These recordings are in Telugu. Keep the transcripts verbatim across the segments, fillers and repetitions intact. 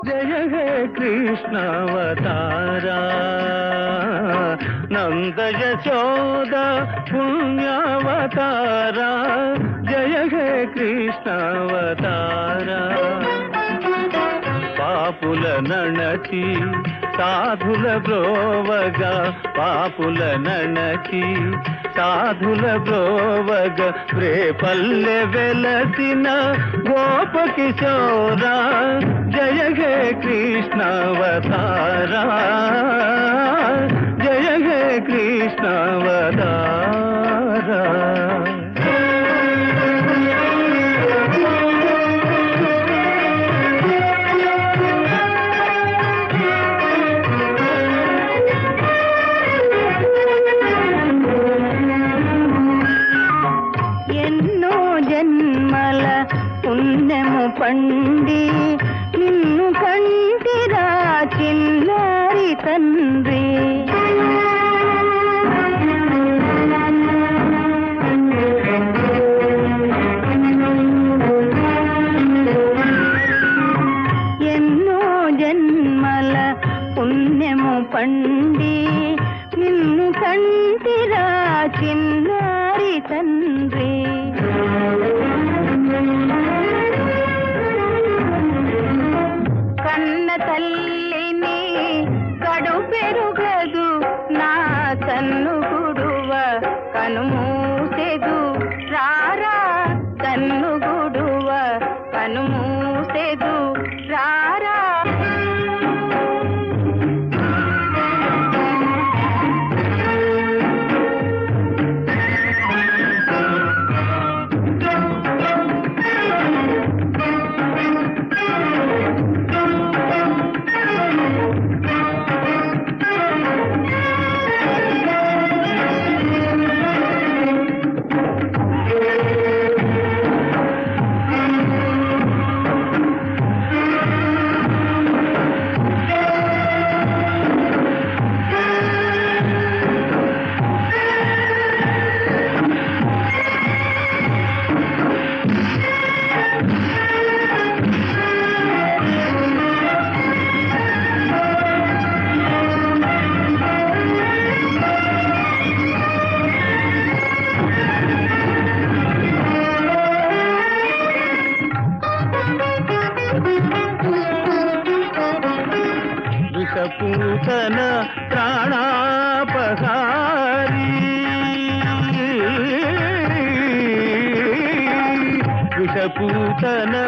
जय हे कृष्णावतारा नंद यशोदा पुण्यावतारा जय हे कृष्णावतारा पापुल नणकी साधुल ब्रोवगा पापुल नणकी साधुल ब्रोवग రేపల్లె వెలసిన గోప కిశోరా జయ హే కృష్ణావతారా జయ హే కృష్ణావతారా పుణ్యము పండి నిన్ను కంటిరా చిన్నారి తండ్రి ఎన్నో జన్మల పుణ్యము పండి నిన్ను కంటిరా చిన్నారి తండ్రి కన్న తల్లిని కడు పెరుగదు నా కన్ను గుడువ కనుమూసెదు రారా కన్ను గుడువ కనుమూసెదు రారా విషపూతన ప్రాణాపహారి విషపూతన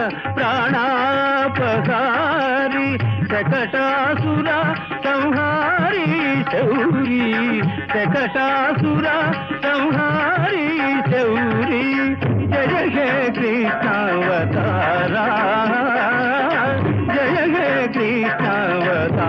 ప్రాణాపహారి శకటాసుర సంహారి శౌరి శకటాసుర సంహారి శౌరి జయ హే కృష్ణావతారా జయ హే కృష్ణావతారా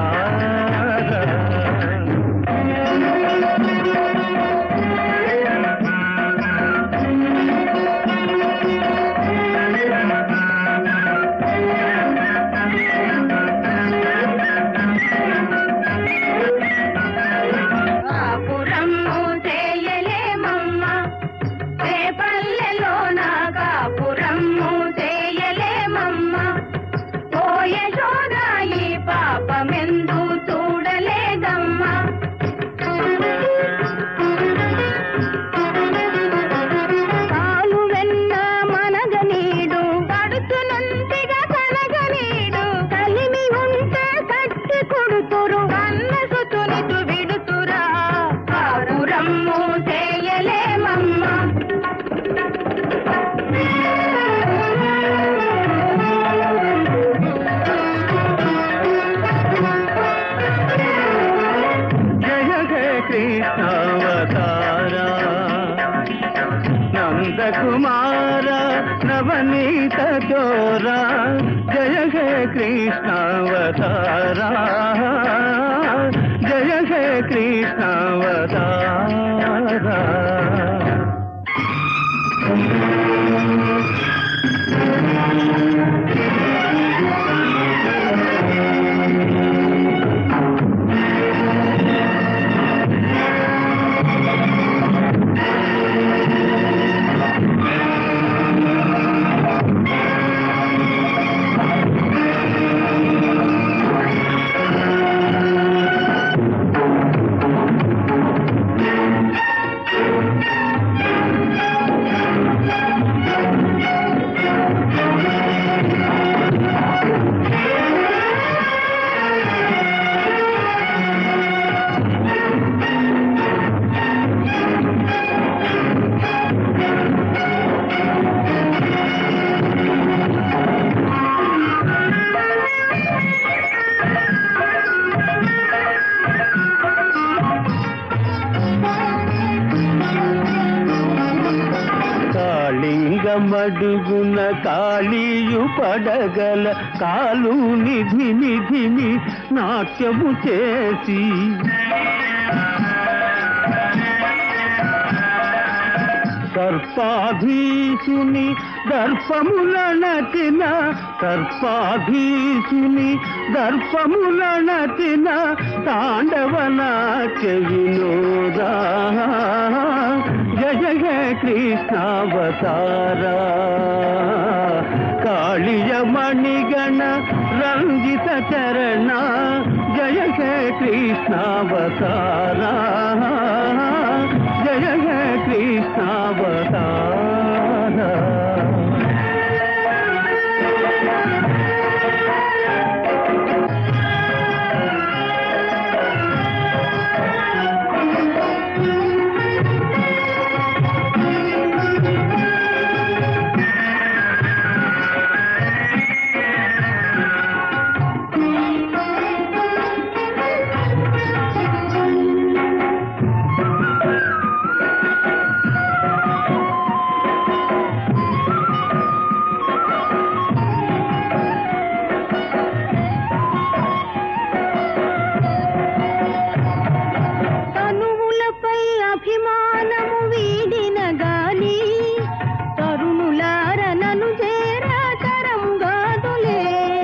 कृष्णावतारा नंदकुमार नवनीत चोरा जय हे कृष्णावतारा जय हे कृष्णावतारा పడగల కాలు నిధి నిధిని నాట్యము చేసి సర్పాధీసుని దర్పముల నటిన సర్పాధీసుని దర్పముల నటిన తాండవ నాట్య వినోదా జయ హే కృష్ణావతారా కాళియ మణిగణ రంజిత చరణ జయ హే కృష్ణావతారా జయ హే కృష్ణావతారా అభిమానము వీడిన గాని తరుణులార నను చేరా తరం గాదులే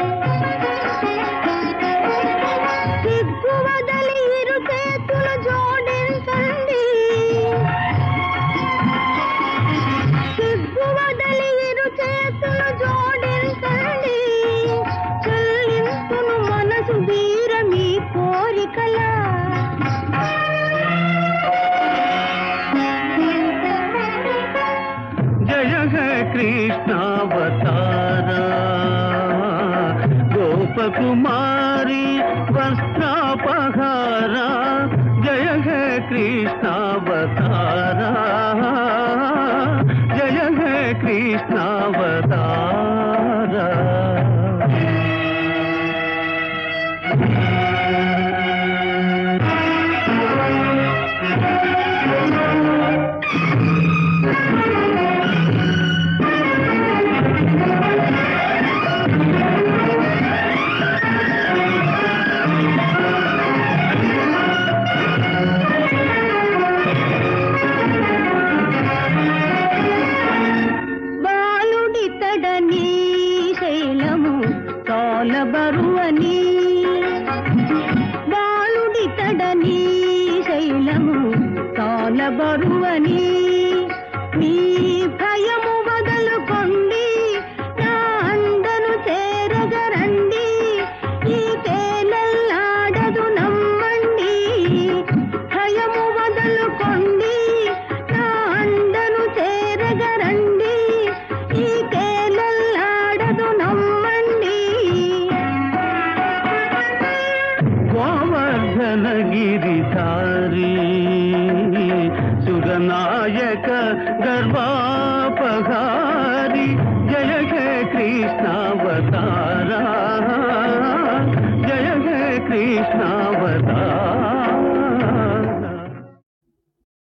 సిగ్గు వదలి ఇరు చేతులు జోడించండి సిగ్గు వదలి ఇరు చేతులు జోడించండి చెల్లింపును మనసు వీర మీ కోరికలా కృష్ణావతారా గోపకుమారి వస్త్రాపహారా జయ హే కృష్ణావతారా జయ హే కృష్ణావతారా బరువని బాలుడి తడని శైలము తాల బరువని మీ భయము వదలుకొండి నా అండను చేరగరండి ఈ తేలల్లాడదు నమ్మండి భయము వదలుకొండి నా అండను చేరగరండి ఈ తేలల్లాడదు నమ్మండి గిరిధారి సురనాయక గర్వాపహారి జయ హే కృష్ణావతారా జయ హే కృష్ణావతారా